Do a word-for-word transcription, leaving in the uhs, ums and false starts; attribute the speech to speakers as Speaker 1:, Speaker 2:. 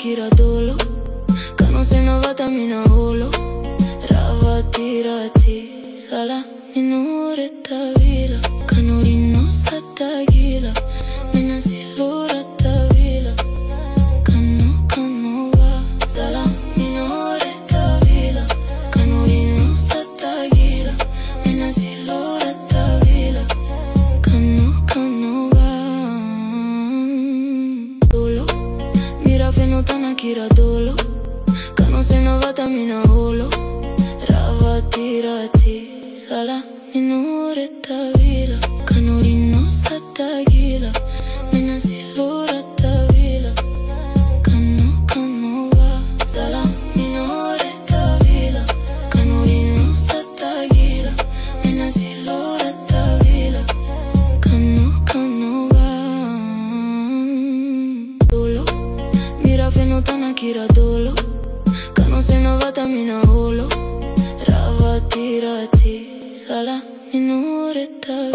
Speaker 1: kira dolo, kano sena vata mina holo. Ravati rati, sala minore tavila, kano rino sata gila, mina silura tavila, kano kano va, sala minore tavila, kano rino sata gila, mina silura tavila, kano kano va. Dolo, mira fenotana kira dolo, kano sena vata mina holo. Ravati rati, sala minore tavila, kano rino sata gila, mina silura tavila, kano kano va, sala minore tavila, kano rino sata gila, mina silura tavila, kano kano va. Dolo, mira fenotana kira dolo, kano sena vata mina holo. Ravati rati, sala minore tavila.